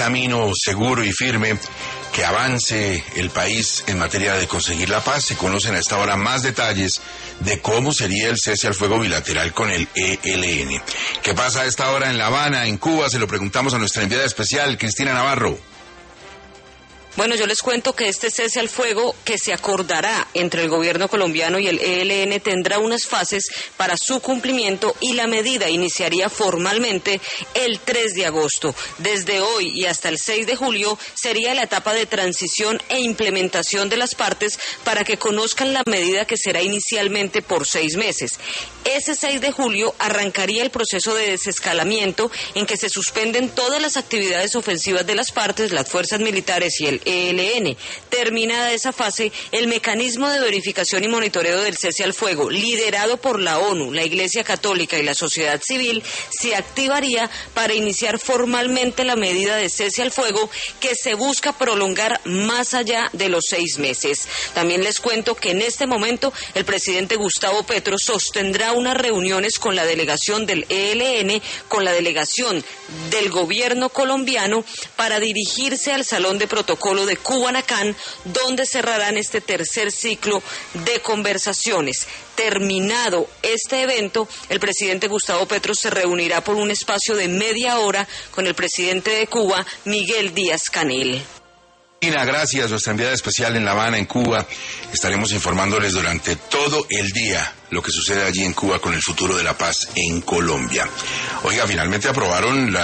camino seguro y firme que avance el país en materia de conseguir la paz. Se conocen a esta hora más detalles de cómo sería el cese al fuego bilateral con el ELN. ¿Qué pasa a esta hora en La Habana, en Cuba? Se lo preguntamos a nuestra enviada especial, Cristina Navarro. Bueno, yo les cuento que este cese al fuego que se acordará entre el gobierno colombiano y el ELN tendrá unas fases para su cumplimiento y la medida iniciaría formalmente el 3 de agosto. Desde hoy y hasta el 6 de julio sería la etapa de transición e implementación de las partes para que conozcan la medida que será inicialmente por 6 meses. Ese 6 de julio arrancaría el proceso de desescalamiento en que se suspenden todas las actividades ofensivas de las partes, las fuerzas militares y el ELN. Terminada esa fase, el mecanismo de verificación y monitoreo del cese al fuego, liderado por la ONU, la Iglesia Católica y la sociedad civil, se activaría para iniciar formalmente la medida de cese al fuego que se busca prolongar más allá de los 6 meses. También les cuento que en este momento el presidente Gustavo Petro sostendrá unas reuniones con la delegación del ELN, con la delegación del gobierno colombiano, para dirigirse al Salón de Protocolo de Cubanacán, donde cerrarán este tercer ciclo de conversaciones. Terminado este evento, el presidente Gustavo Petro se reunirá por un espacio de media hora con el presidente de Cuba, Miguel Díaz-Canel. Gracias, nuestra enviada especial en La Habana, en Cuba. Estaremos informándoles durante todo el día lo que sucede allí en Cuba con el futuro de la paz en Colombia. Oiga, finalmente aprobaron la